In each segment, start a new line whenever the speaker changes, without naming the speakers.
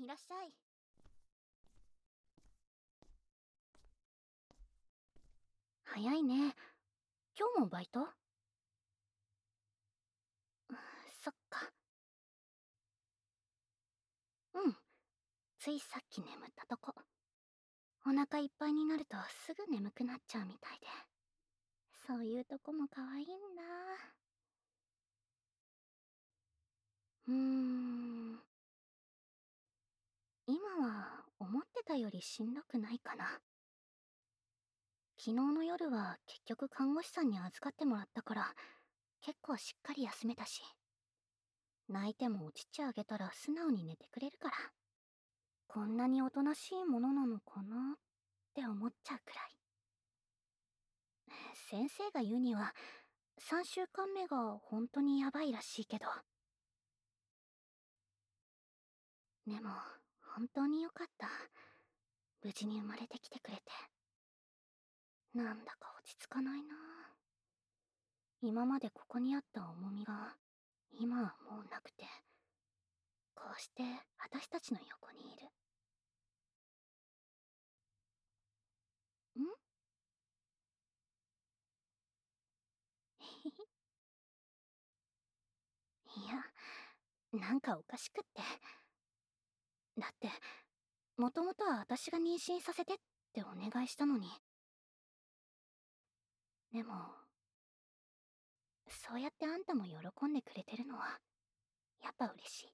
いらっしゃい。早いね。今日もバイト？そっか。うん。ついさっき眠ったとこ。お腹いっぱいになるとすぐ眠くなっちゃうみたいで。そういうとこも可愛いんだ。今は思ってたよりしんどくないかな。昨日の夜は結局看護師さんに預かってもらったから結構しっかり休めたし、泣いてもお乳あげたら素直に寝てくれるから、こんなにおとなしいものなのかなって思っちゃうくらい。先生が言うには3週間目が本当にヤバいらしいけど、でも本当によかった。無事に生まれてきてくれて。なんだか落ち着かないな。今までここにあった重みが今はもうなくて、こうして私たちの横にいる。んいや、なんかおかしくって。だって、もともとは私が妊娠させてってお願いしたのに。でも、そうやってあんたも喜んでくれてるのは、やっぱ嬉しい。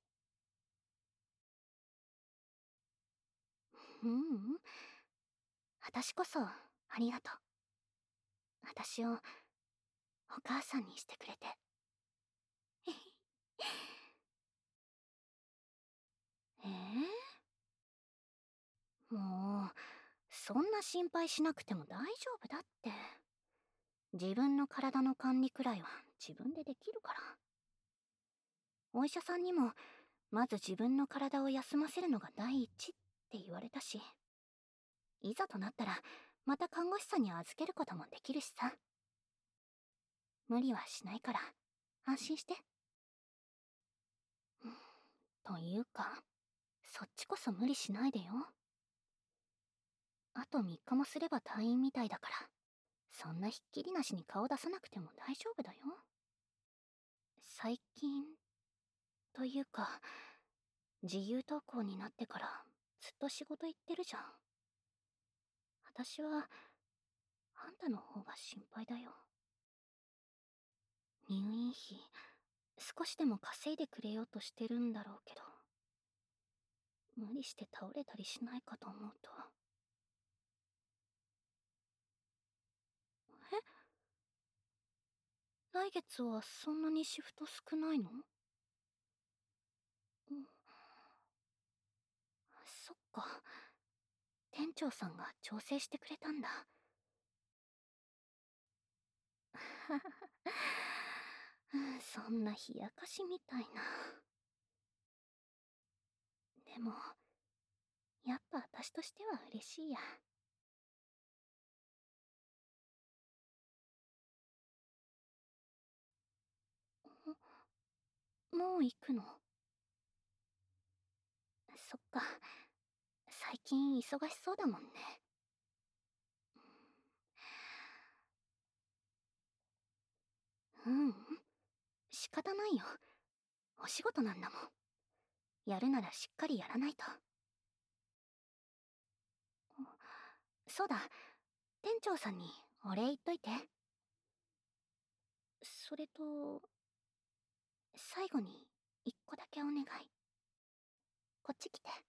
ううん。私こそ、ありがとう。私を、お母さんにしてくれて。もう、そんな心配しなくても大丈夫だって。自分の体の管理くらいは自分でできるから。お医者さんにも、まず自分の体を休ませるのが第一って言われたし、いざとなったら、また看護師さんに預けることもできるしさ。無理はしないから、安心して。というか、そっちこそ無理しないでよ。あと3日もすれば退院みたいだから、そんなひっきりなしに顔出さなくても大丈夫だよ。最近、というか、自由登校になってからずっと仕事行ってるじゃん。私は、あんたの方が心配だよ。入院費、少しでも稼いでくれようとしてるんだろうけど、無理して倒れたりしないかと思うと。え、来月はそんなにシフト少ないの？うん、そっか。店長さんが調整してくれたんだ。そんな冷やかしみたいな。でも、やっぱ私としては嬉しいや。もう行くの？そっか。最近忙しそうだもんね。うん、仕方ないよ。お仕事なんだもん。やるならしっかりやらないと。そうだ、店長さんにお礼言っといて。それと、最後に一個だけお願い。こっち来て。